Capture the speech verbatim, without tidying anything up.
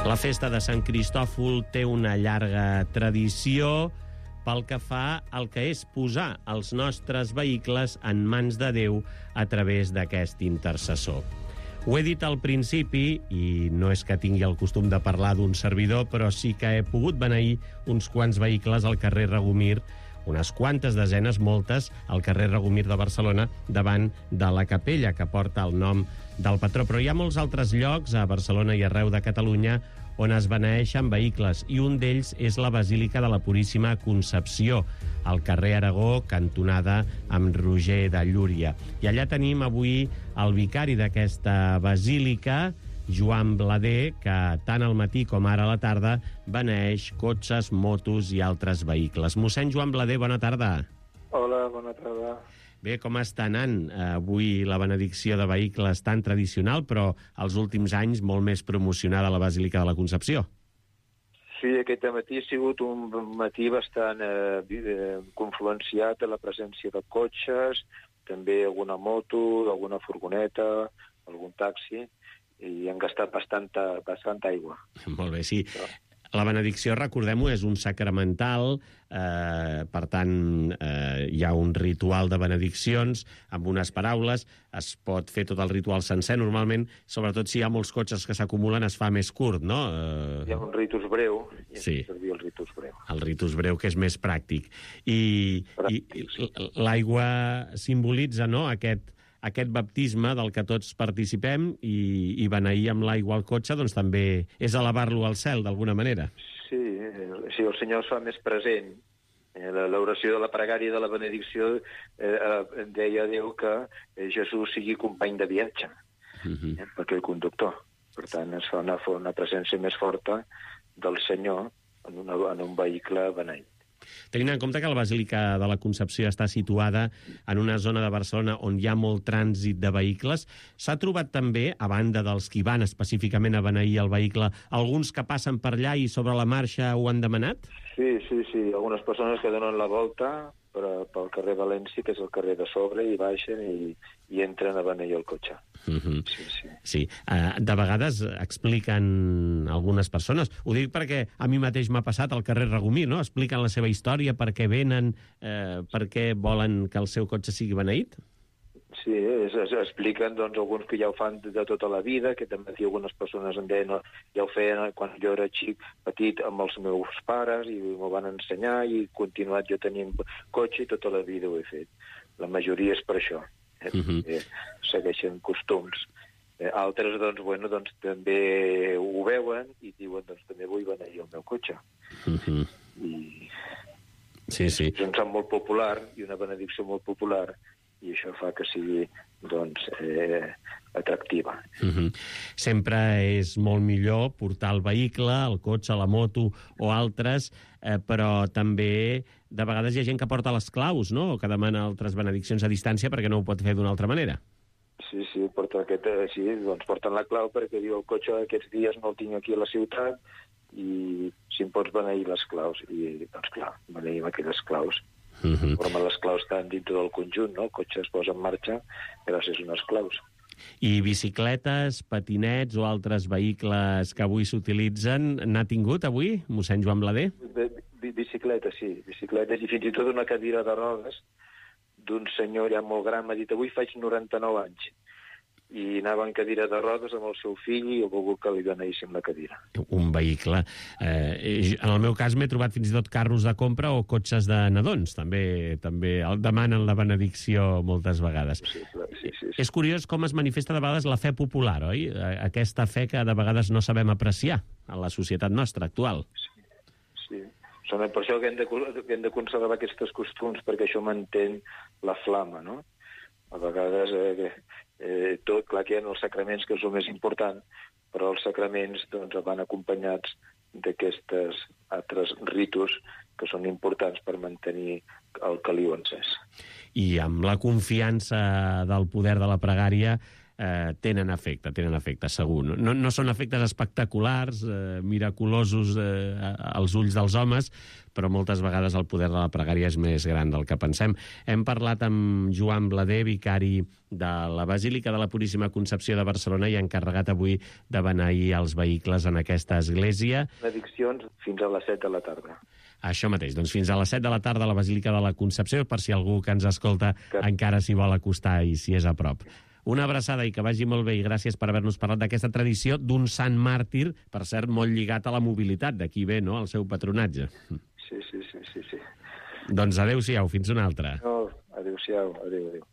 La festa de Sant Cristòfol té una llarga tradició pel que fa al que és posar els nostres vehicles en mans de Déu a través d'aquest intercessor. Ho he dit al principi, i no és que tingui el costum de parlar d'un servidor, però sí que he pogut beneir uns quants vehicles al carrer Regomir, unes quantes desenes, moltes, al carrer Regomir de Barcelona, davant de la capella que porta el nom del patró. Però hi ha molts altres llocs, a Barcelona i arreu de Catalunya, on es beneeixen vehicles, i un d'ells és la Basílica de la Puríssima Concepció, al carrer Aragó, cantonada amb Roger de Llúria. I allà tenim avui el vicari d'aquesta basílica, Joan Blader, que tant al matí com ara a la tarda beneeix cotxes, motos i altres vehicles. Mossèn Joan Blader, bona tarda. Hola, bona tarda. Bé, com està anant avui la benedicció de vehicles tan tradicional, però els últims anys molt més promocionada a la Basílica de la Concepció? Sí, aquest matí ha sigut un matí bastant eh, confluenciat a la presència de cotxes, també alguna moto, alguna furgoneta, algun taxi, i han gastat bastanta, bastanta aigua. Molt bé, sí. La benedicció, recordem-ho, és un sacramental, eh, per tant, eh, hi ha un ritual de benediccions amb unes paraules, es pot fer tot el ritual sencer. Normalment, sobretot si hi ha molts cotxes que s'acumulen, es fa més curt, no? Eh... Hi ha un ritus breu, i sí. servir el ritus breu. El ritus breu, que és més pràctic. I, pràctic, i sí. L'aigua simbolitza, no?, aquest aquest baptisme del que tots participem, i, i beneir amb l'aigua al cotxe, doncs també és elevar-lo al cel, d'alguna manera. Sí, sí, el Senyor es fa més present. L'oració de la pregària de la benedicció eh, deia a Déu que Jesús sigui company de viatge, uh-huh. eh, perquè el conductor. Per tant, es fa una, una presència més forta del Senyor en, una, en un vehicle beneït. Tenint en compte que la Basílica de la Concepció està situada en una zona de Barcelona on hi ha molt trànsit de vehicles, s'ha trobat també, a banda dels qui van específicament a beneir el vehicle, alguns que passen per allà i sobre la marxa ho han demanat? Sí, sí, sí. Algunes persones que donen la volta per, pel carrer València, que és el carrer de sobre, i baixen i, i entren a beneir el cotxe. Uh-huh. Sí, sí. Sí. Uh, de vegades expliquen algunes persones, ho dic perquè a mi mateix m'ha passat al carrer Regomir, no? Expliquen la seva història, per què venen, eh, per què volen que el seu cotxe sigui beneït? Sí, es, es, expliquen doncs, alguns que ja ho fan de, de tota la vida, que també algunes persones em deien, no, ja ho feien quan jo era xic, petit, amb els meus pares, i m'ho van ensenyar, i he continuat jo tenint cotxe, i tota la vida ho he fet. La majoria és per això. Eh? Uh-huh. eh, segueixen costums. Eh, altres, doncs, bueno, doncs, també ho veuen i diuen, doncs, també vull beneir el meu cotxe. Uh-huh. I... Sí, sí. És un sant molt popular i una benedicció molt popular, i això fa que sigui, doncs, eh, atractiva. Uh-huh. Sempre és molt millor portar el vehicle, el cotxe, la moto o altres, eh, però també de vegades hi ha gent que porta les claus, no?, o que demana altres benediccions a distància perquè no ho pot fer d'una altra manera. Sí, sí, porta aquest, sí, doncs porten la clau perquè diu el cotxe aquests dies no el tinc aquí a la ciutat i si em pots beneir les claus. I, doncs clar, beneïm aquelles claus. Uh-huh. Formen les claus estan dintre del conjunt, no? El cotxe es posa en marxa gràcies a unes claus. I bicicletes, patinets o altres vehicles que avui s'utilitzen, n'ha tingut avui, mossèn Joan Blader? Bicicletes, sí, bicicletes, i fins i tot una cadira de rodes d'un senyor ja molt gran, m'ha dit, avui faig noranta-nou anys, i anava en cadira de rodes amb el seu fill i he volgut que li beneíssim la cadira. Un vehicle. Eh, en el meu cas m'he trobat fins i tot carros de compra o cotxes de nadons. També també el demanen la benedicció moltes vegades. Sí, sí, sí, sí. És curiós com es manifesta de vegades la fe popular, oi? Aquesta fe que de vegades no sabem apreciar en la societat nostra actual. Sí, sí. Per això que hem de, que hem de conservar aquests costums, perquè això mantén la flama, no? A vegades... Eh, Eh, tot, clar que hi ha els sacraments que són més importants, però els sacraments doncs, van acompanyats d'aquestes altres ritus que són importants per mantenir el caliu encès. I amb la confiança del poder de la pregària eh, tenen efecte, tenen efecte, segur. No, no són efectes espectaculars, eh, miraculosos eh, als ulls dels homes, però moltes vegades el poder de la pregària és més gran del que pensem. Hem parlat amb Joan Blader, vicari de la Basílica de la Puríssima Concepció de Barcelona i encarregat avui de beneir els vehicles en aquesta església. Benediccions fins a les set de la tarda. Això mateix, doncs fins a les set de la tarda a la Basílica de la Concepció, per si algú que ens escolta que... encara s'hi vol acostar i si és a prop. Una abraçada i que vagi molt bé i gràcies per haver-nos parlat d'aquesta tradició d'un sant màrtir, per cert, molt lligat a la mobilitat, d'aquí ve, no?, el seu patronatge. Sí, sí, sí, sí, sí. Doncs adéu-siau, fins una altra. No, adéu-siau, adéu, adéu.